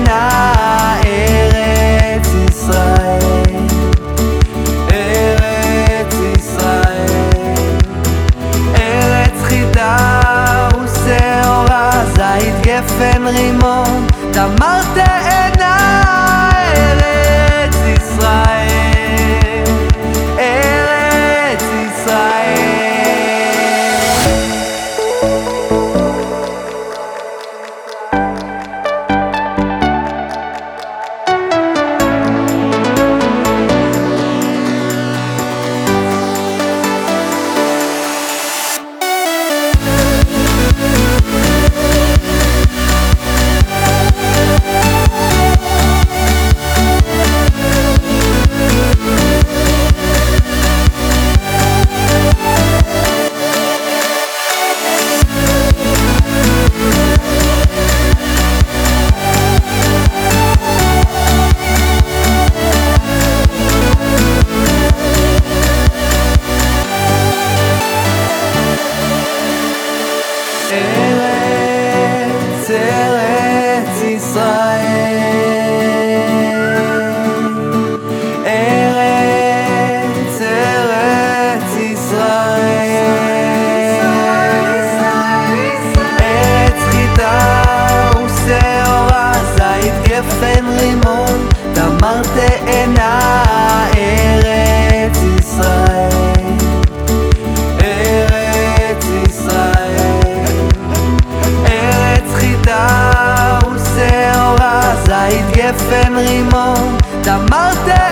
תאנה ארץ ישראל, ארץ ישראל, ארץ חיטה ושעורה, זית גפן רימון, תמר תאנה ארץ ישראל, ארץ ישראל. ארץ, ארץ ישראל, ארץ, ארץ ישראל, ארץ חיטה ושעורה, זית גפן רימון, תמר תאנה ארץ ישראל, ארץ ישראל, ארץ חיטה ושעורה, זית גפן רימון, תמר תאנה